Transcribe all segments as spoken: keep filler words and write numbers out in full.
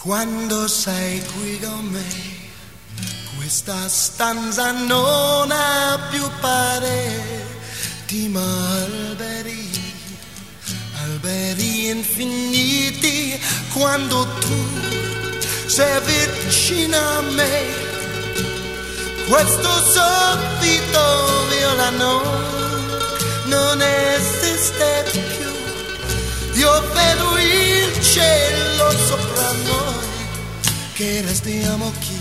Quando sei qui con me, questa stanza non ha più pareti ma alberi, alberi infiniti. Quando tu sei vicino a me, questo soffitto violano non esiste più. Io vedo il cielo sopra noi, che restiamo qui,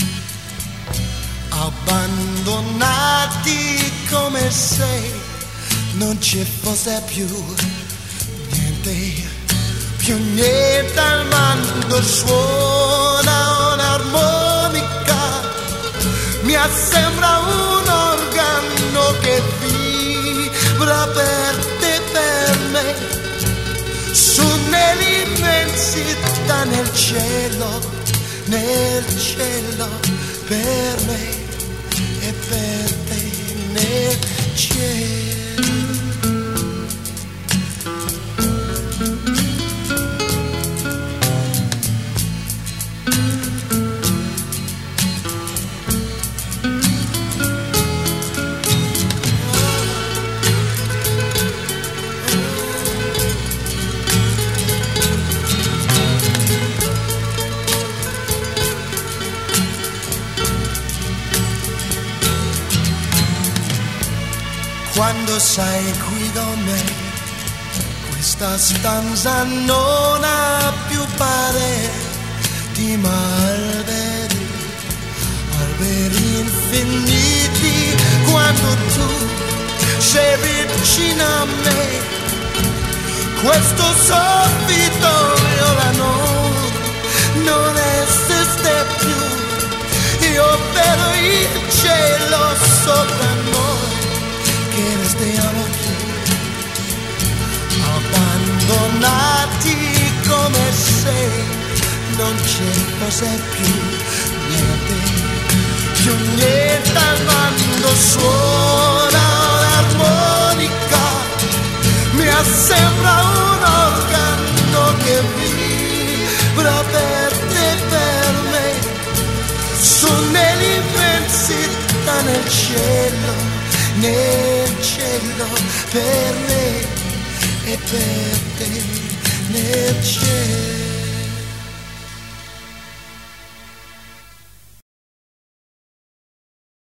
abbandonati come se non ci fosse più niente, più niente al mondo. Suona un'armonica, mi sembra un organo che vibra per te, per me, su nell'immensità, nel cielo, nel cielo, per me e per te, nel cielo. Quando sei qui con me, questa stanza non ha più pareti ma alberi, alberi infiniti. Quando tu sei vicino a me, questo soffitto violano non esiste più. Io vedo il cielo sopra noi, che restiamo qui, abbandonati come se non ci fosse più niente, più niente al mondo. Suona un'armonica, mi sembra un organo che vibra per te, per me, su nell'immensità, nel cielo, nel cielo, per me e per te, nel cielo.